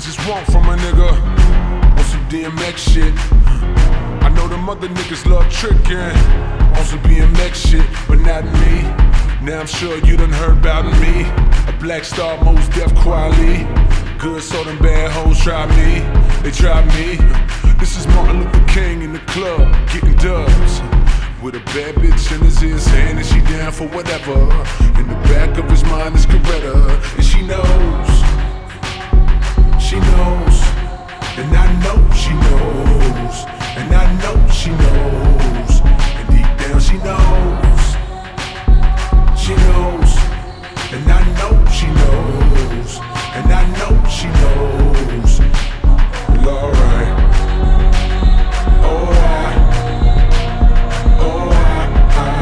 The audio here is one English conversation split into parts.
bitches want from a nigga. On some DMX shit. I know them other niggas love tricking. On some BMX shit, but not me. Now I'm sure you done heard about me. A Black Star, Mos Def Quali. Good, so them bad hoes try me. They try me. This is Martin Luther King in the club, getting dubs. With a bad bitch in his hand, and she down for whatever. In the back of his mind is Coretta, and she knows. She knows. And I know she knows. And I know she knows. And deep down she knows. She knows. And I know she knows. And I know she knows. Well, alright. Alright. Alright.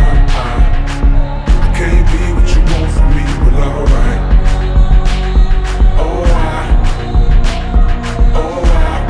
I can't be what you want from me. Well, alright. Alright. Alright.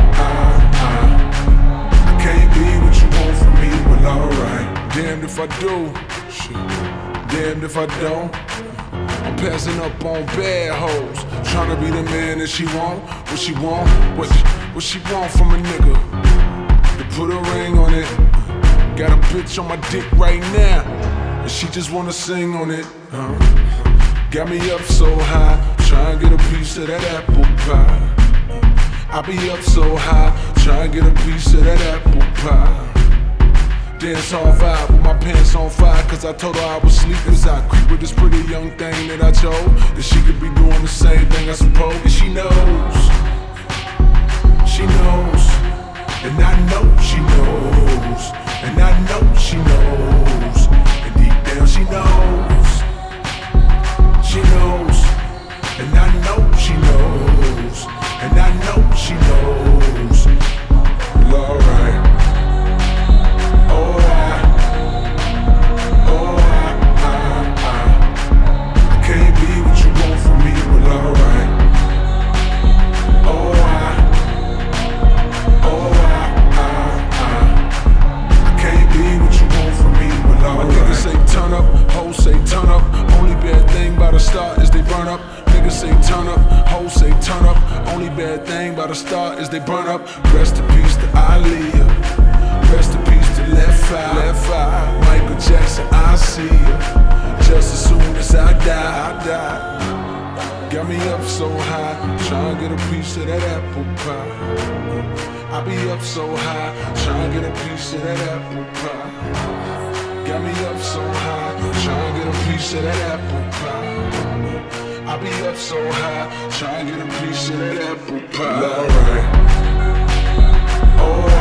I can't be what you want from me. Well, alright. Damned if I do. Shit. Damned if I don't. I'm passing up on bad hoes, tryna be the man that she want. What she want? What she want from a nigga? To put a ring on it. Got a bitch on my dick right now, and she just wanna sing on it. Got me up so high, tryna get a piece of that apple pie. I be up so high, tryna get a piece of that apple pie. Dance hall vibe with my pants on fire, cause I told her I was sleeping. As I creep with this pretty young thing that I chose, that she could be doing the same thing I suppose. And she knows. She knows. And I know she knows. And I know she knows. And deep down she knows. She knows. And I know she knows. And I know she knows. Well, alright. Bad thing by the start is they burn up. Rest in peace to Aaliyah. Rest in peace to Left Eye. Michael Jackson, I see ya. Just as soon as I die. Got me up so high, tryna get a piece of that apple pie. I be up so high, tryna get a piece of that apple pie. Got me up so high, tryna get a piece of that apple pie. I be up so high, tryna get a piece of that apple pie. Alright. Alright.